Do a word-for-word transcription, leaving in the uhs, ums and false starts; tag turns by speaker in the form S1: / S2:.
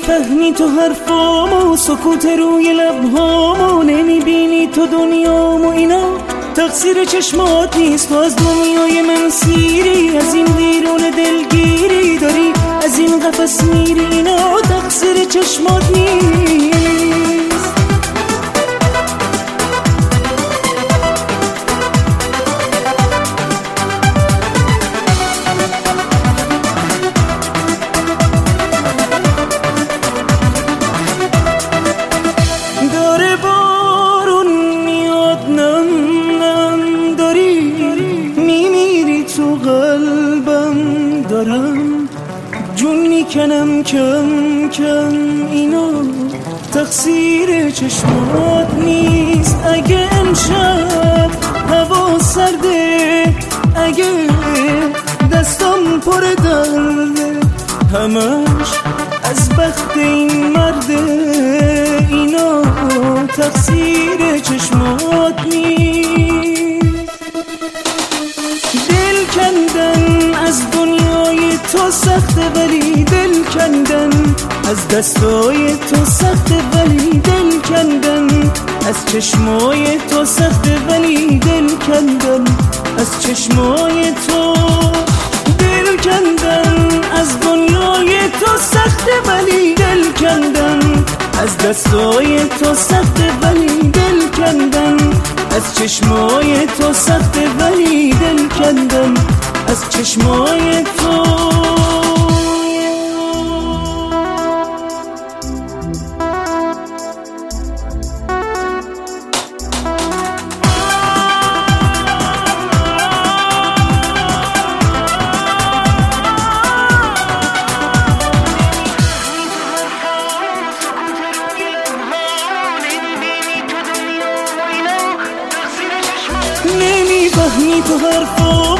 S1: نمیفهمی تو حرفامو، سکوت روی لبهامو، نمیبینی تو دنیامو. اینا تقصیر چشمات نیست، تو از دنیای من سیری، از این بیرون دلگیری داری از این قفس میری. اینا تقصیر چشمات نیست. داره بارون میاد نم نم، داری میمیری تو قلبم، دارم جون میکنم کم کم. اینا تقصیر چشمات نیست. اگه امشب هوا سرده، اگه دستم پر درده، همش از بخت این مرده. اینا تقصیر چشمات نیست. دل کندن از دنیای تو سخته، ولی دل کندن از دستای تو سخته، ولی دل کندن از چشمای تو سخته، ولی دل کندن از چشمای تو. دل کندن از دنیای تو سخته، ولی دل کندن از دستای تو سخته، ولی دل کندن از چشمای تو سخته، ولی دل کندن از چشمای تو. نمیفهمی تو حرفا